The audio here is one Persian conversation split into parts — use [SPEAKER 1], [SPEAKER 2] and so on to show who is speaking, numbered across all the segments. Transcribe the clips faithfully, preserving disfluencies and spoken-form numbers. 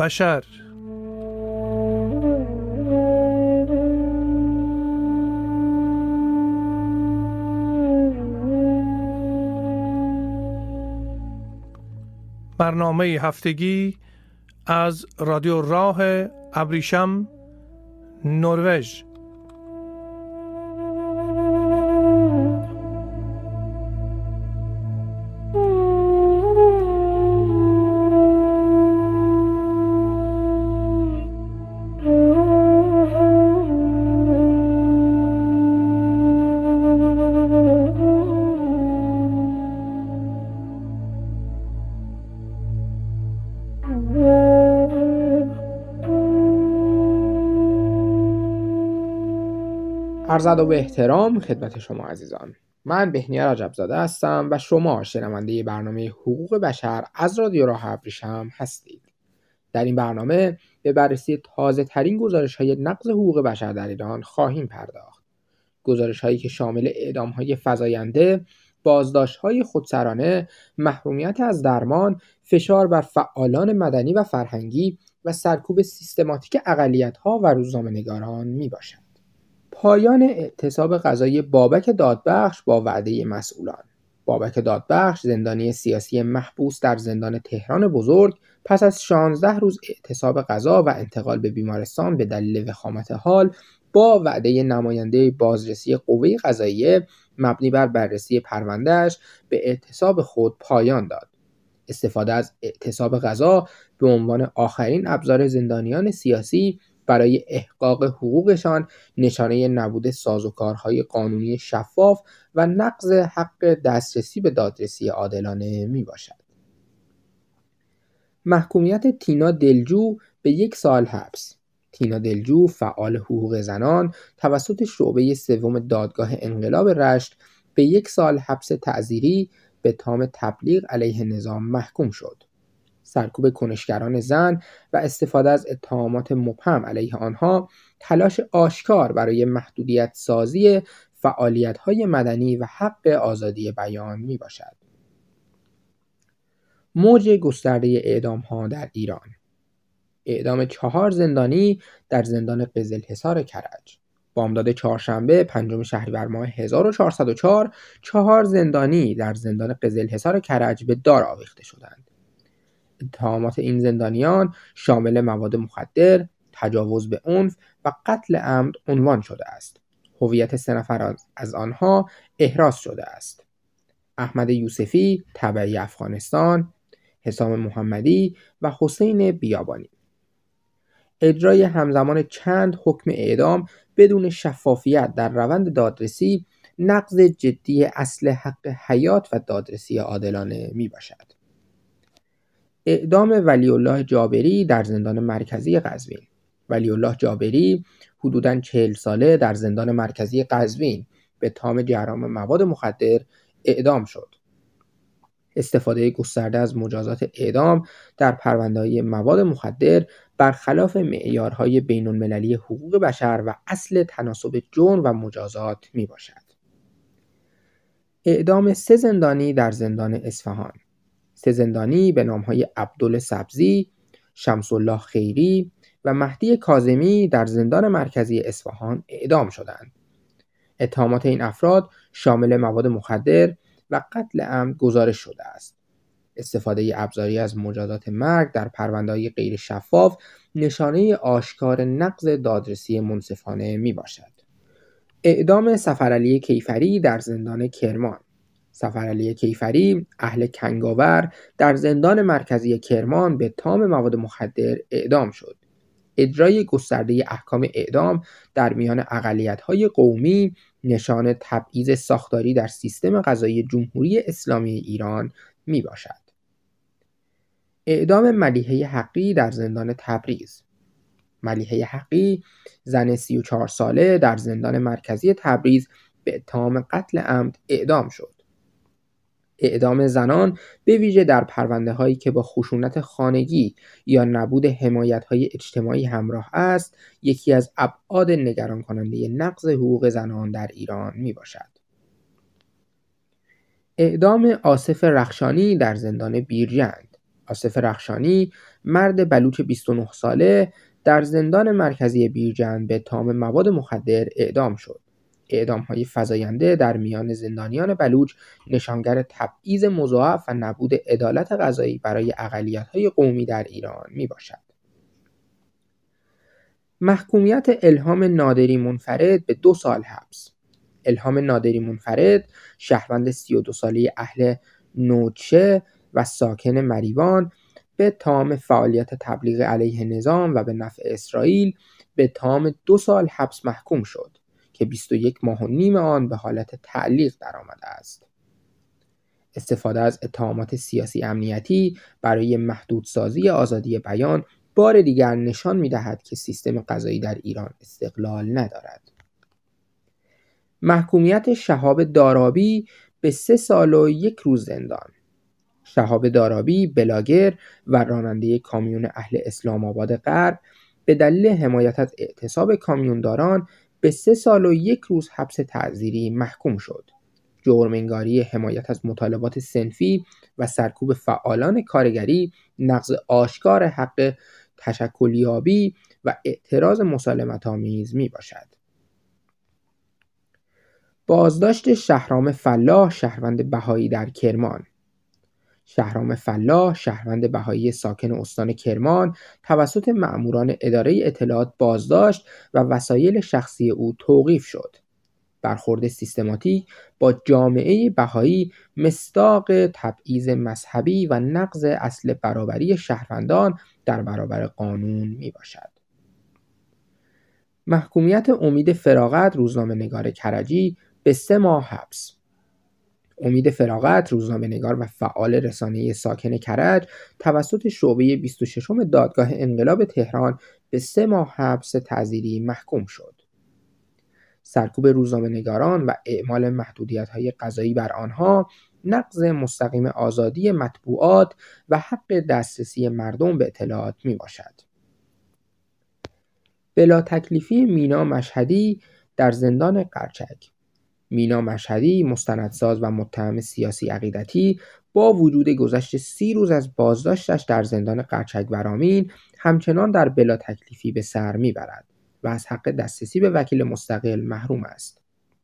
[SPEAKER 1] بشر. برنامه هفتگی از رادیو راه ابریشم، نروژ.
[SPEAKER 2] عرض ادب و احترام خدمت شما عزیزان. من بهنیا رجبزاده هستم و شما شنونده برنامه حقوق بشر از رادیو راه ابریشم هستید. در این برنامه به بررسی تازه ترین گزارش های نقض حقوق بشر در ایران خواهیم پرداخت. گزارش هایی که شامل اعدام های فزاینده، بازداشت های خودسرانه، محرومیت از درمان، فشار بر فعالان مدنی و فرهنگی و سرکوب سیستماتیک اقلیت ها و روزنامه‌نگاران می باشد. پایان اعتصاب قضایی بابک دادبخش با وعده مسئولان. بابک دادبخش، زندانی سیاسی محبوس در زندان تهران بزرگ، پس از شانزده روز اعتصاب قضا و انتقال به بیمارستان به دلیل وخامت حال، با وعده نماینده بازرسی قوه قضاییه مبنی بر بررسی پروندهش به اعتصاب خود پایان داد. استفاده از اعتصاب قضا به عنوان آخرین ابزار زندانیان سیاسی برای احقاق حقوقشان نشانه نبود سازوکارهای قانونی شفاف و نقض حق دسترسی به دادرسی عادلانه می باشد. محکومیت تینا دلجو به یک سال حبس. تینا دلجو، فعال حقوق زنان، توسط شعبه سوم دادگاه انقلاب رشت به یک سال حبس تعزیری به تام تبلیغ علیه نظام محکوم شد. سرکوب کنشگران زن و استفاده از اتهامات مبهم علیه آنها تلاش آشکار برای محدودیت سازی فعالیت‌های مدنی و حق آزادی بیان می باشد. موج گسترده اعدام‌ها در ایران. اعدام چهار زندانی در زندان قزلحصار کرج. بامداد چهارشنبه پنجم شهریور ماه هزار و چهارصد و چهار، چهار زندانی در زندان قزلحصار کرج به دار آویخته شدند. اتهامات این زندانیان شامل مواد مخدر، تجاوز به عنف و قتل عمد عنوان شده است. هویت سه نفر از آنها احراز شده است: احمد یوسفی تبعی افغانستان، حسام محمدی و حسین بیابانی. اجرای همزمان چند حکم اعدام بدون شفافیت در روند دادرسی نقض جدی اصل حق حیات و دادرسی عادلانه می باشد. اعدام ولی الله جابری در زندان مرکزی قزوین. ولی الله جابری حدوداً چهل ساله در زندان مرکزی قزوین به تام جرائم مواد مخدر اعدام شد. استفاده گسترده از مجازات اعدام در پرونده‌های مواد مخدر برخلاف معیارهای بین‌المللی حقوق بشر و اصل تناسب جرم و مجازات می باشد. اعدام سه زندانی در زندان اصفهان. سه زندانی به نام‌های عبدالله سبزی، شمس‌الله خیری و مهدی کاظمی در زندان مرکزی اصفهان اعدام شدند. اتهامات این افراد شامل مواد مخدر و قتل عمد گزارش شده است. استفاده ابزاری از مجازات مرگ در پرونده‌های غیر شفاف نشانه آشکار نقض دادرسی منصفانه می باشد. اعدام سفرعلی کیفری در زندان کرمان. سفرعلی کیفری، اهل کنگاور، در زندان مرکزی کرمان به تام مواد مخدر اعدام شد. اجرای گسترده احکام اعدام در میان اقلیت‌های قومی نشان تبعیض ساختاری در سیستم قضایی جمهوری اسلامی ایران می باشد. اعدام ملیحه حقی در زندان تبریز. ملیحه حقی، زن سی و چهار ساله، در زندان مرکزی تبریز به اتهام قتل عمد اعدام شد. اعدام زنان به ویژه در پرونده‌هایی که با خشونت خانگی یا نبود حمایت‌های اجتماعی همراه است، یکی از ابعاد نگران کننده نقض حقوق زنان در ایران میباشد. اعدام آصف رخشانی در زندان بیرجند. آصف رخشانی، مرد بلوچ بیست و نه ساله، در زندان مرکزی بیرجند به اتهام مواد مخدر اعدام شد. اعدام‌های فزاینده در میان زندانیان بلوچ نشانگر تبعیض مضاعف و نبود عدالت قضایی برای اقلیت‌های قومی در ایران میباشد. محکومیت الهام نادری منفرد به دو سال حبس. الهام نادری منفرد، شهروند سی و دو ساله اهل نوچه و ساکن مریوان، به اتهام فعالیت تبلیغ علیه نظام و به نفع اسرائیل به اتهام دو سال حبس محکوم شد که بیست و یک ماه و نیم آن به حالت تعلیق درآمده است. استفاده از اتهامات سیاسی امنیتی برای محدودسازی آزادی بیان بار دیگر نشان می‌دهد که سیستم قضایی در ایران استقلال ندارد. محکومیت شهاب دارابی به سه سال و یک روز زندان. شهاب دارابی، بلاگر و راننده کامیون اهل اسلام آباد غرب، به دلیل حمایت از اعتصاب کامیونداران به سه سال و یک روز حبس تعزیری محکوم شد. جرم انگاری، حمایت از مطالبات صنفی و سرکوب فعالان کارگری، نقض آشکار حق تشکلیابی و اعتراض مسالمت‌آمیز می باشد. بازداشت شهرام فلاح، شهروند بهایی در کرمان. شهرام فلاح، شهروند بهایی ساکن استان کرمان، توسط مأموران اداره اطلاعات بازداشت و وسایل شخصی او توقیف شد. برخورد سیستماتیک با جامعه بهایی مصداق تبعیض مذهبی و نقض اصل برابری شهروندان در برابر قانون می باشد. محکومیت امید فراغت، روزنامه‌نگار کرجی، به سه ماه حبس. امید فراغت، روزنامه‌نگار و فعال رسانه‌ای ساکن کرج، توسط شعبه بیست و ششم دادگاه انقلاب تهران به سه ماه حبس تعزیری محکوم شد. سرکوب روزنامه‌نگاران و اعمال محدودیت‌های قضایی بر آنها، نقض مستقیم آزادی مطبوعات و حق دسترسی مردم به اطلاعات میباشد. بلا تکلیفی مینا مشهدی در زندان قرچک. مینا مشهدی، مستندساز و متهم سیاسی عقیدتی، با وجود گذشت سی روز از بازداشتش در زندان قرچک ورامین، همچنان در بلا تکلیفی به سر میبرد و از حق دسترسی به وکیل مستقل محروم است.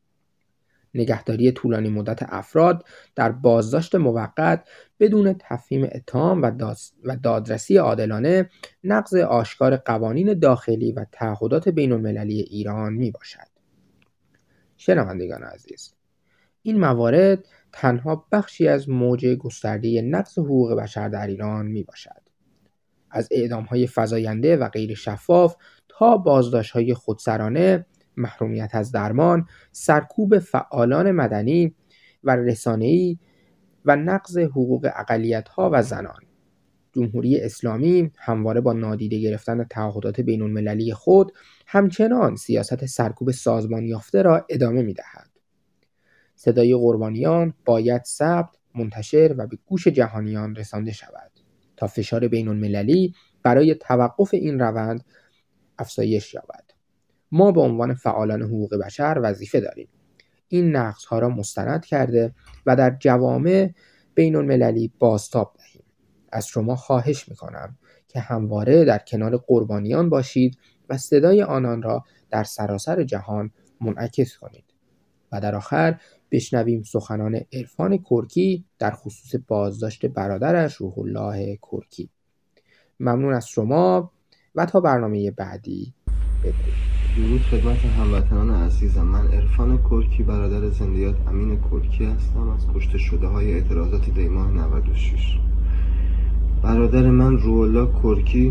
[SPEAKER 2] نگهداری طولانی مدت افراد در بازداشت موقت بدون تفهیم اتهام و دادرسی عادلانه، نقض آشکار قوانین داخلی و تعهدات بین‌المللی ایران می باشد. شنوندگان عزیز، این موارد تنها بخشی از موج گسترده نقض حقوق بشر در ایران می باشد. از اعدام‌های فزاینده و غیر شفاف تا بازداشت‌های خودسرانه، محرومیت از درمان، سرکوب فعالان مدنی و رسانه‌ای و نقض حقوق اقلیت‌ها و زنان. جمهوری اسلامی همواره با نادیده گرفتن تعهدات بین‌المللی خود، همچنان سیاست سرکوب سازمان یافته را ادامه می‌دهد. صدای قربانیان باید ثبت، منتشر و به گوش جهانیان رسانده شود تا فشار بین‌المللی برای توقف این روند افزایش یابد. ما به عنوان فعالان حقوق بشر وظیفه داریم این نقض‌ها را مستند کرده و در جوامع بین‌المللی بازتاب دهیم. از شما خواهش می‌کنم که همواره در کنار قربانیان باشید و صدای آنان را در سراسر جهان منعکس کنید. و در آخر بشنویم سخنان عرفان کرکی در خصوص بازداشت برادرش روح الله کرکی. ممنون از شما و تا برنامه بعدی بدرود.
[SPEAKER 3] درود خدمت هموطنان عزیزم. من عرفان کرکی، برادر زندیات امین کرکی هستم، از کشته شده های اعتراضات دیماه نود و شش. برادر من روح الله کرکی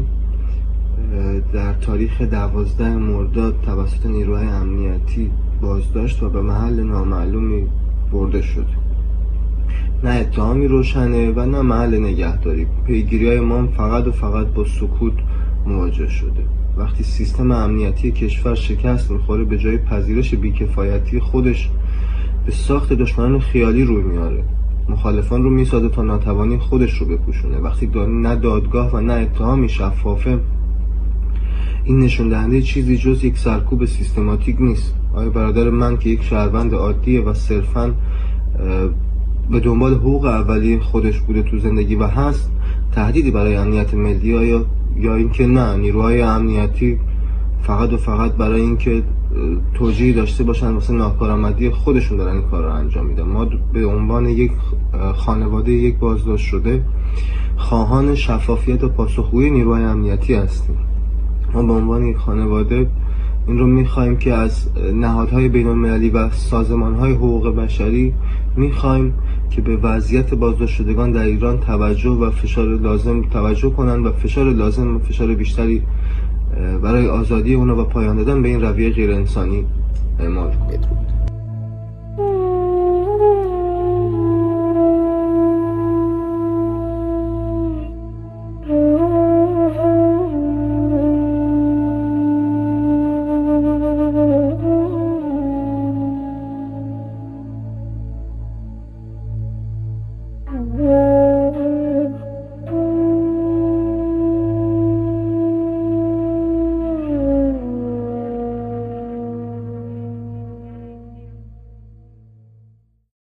[SPEAKER 3] در تاریخ دوازده مرداد توسط نیروهای امنیتی بازداشت و به محل نامعلومی برده شد. نه اتهامی روشنه و نه محل نگهداری. پیگیری‌های ما فقط و فقط با سکوت مواجه شده. وقتی سیستم امنیتی کشور شکست میخوره، به جای پذیرش بیکفایتی خودش به ساخت دشمنان خیالی روی میاره، مخالفان رو میسازه تا ناتوانی خودش رو بپوشونه. وقتی نه دادگاه و نه اتهامی شفافه، این نشون دهنده چیزی جز یک سرکوب سیستماتیک نیست. آیا برادر من که یک شهروند عادیه و صرفاً به دنبال حقوق اولیه خودش بوده تو زندگی و هست، تهدیدی برای امنیت ملی یا یا اینکه نه نیروهای امنیتی فقط و فقط برای اینکه توجیهی داشته باشن واسه ناکارآمدی خودشون دارن این کار رو انجام میدن. ما به عنوان یک خانواده یک بازداشت شده خواهان شفافیت و پاسخگویی نیروهای امنیتی هستیم. ما به عنوان یک خانواده این رو میخوایم که از نهادهای بین‌المللی و سازمانهای حقوق بشری میخوایم که به وضعیت بازداشت شدگان در ایران توجه و فشار لازم توجه کنن و فشار لازم و فشار بیشتری برای آزادی اونا و پایان دادن به این رویه غیر انسانی اعمال کنن.